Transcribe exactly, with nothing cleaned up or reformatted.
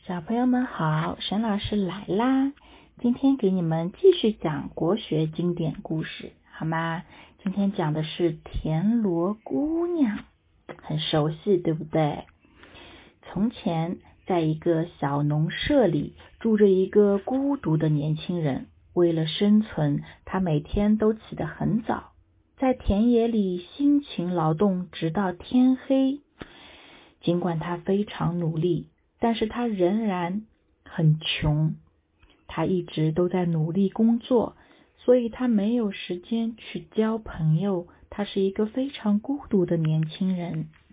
小朋友们好，沈老师来啦！今天给你们继续讲国学经典故事，好吗？今天讲的是田螺姑娘，很熟悉，对不对？从前，在一个小农舍里，住着一个孤独的年轻人。为了生存，他每天都起得很早，在田野里辛勤劳动，直到天黑。尽管他非常努力，但是他仍然很穷。他一直都在努力工作，所以他没有时间去交朋友。他是一个非常孤独的年轻人。